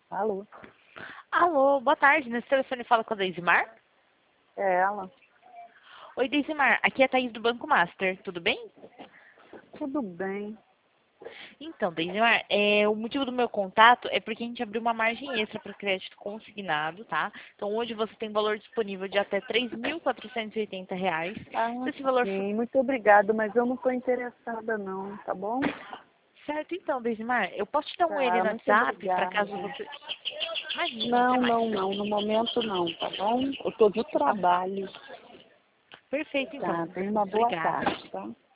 Alô? Alô, boa tarde. Nesse telefone fala com a Deisimar? É ela? Oi, Deisimar. Aqui é a Thaís do Banco Master. Tudo bem? Tudo bem. Então, Deisimar, o motivo do meu contato é porque a gente abriu uma margem extra para crédito consignado, tá? Então, hoje você tem valor disponível de até R$ 3.480. Ah, Se esse valor for sim, muito obrigada, mas eu não estou interessada não, tá bom? certo, então, Deisimar, eu posso te dar um ele Tá, no muito WhatsApp para obrigada. caso você... Imagina, até Não, mais. não, não, no momento não, tá bom? Eu estou de Tá. trabalho. Perfeito, Tá, então. tenha uma boa Obrigada. tarde, tá?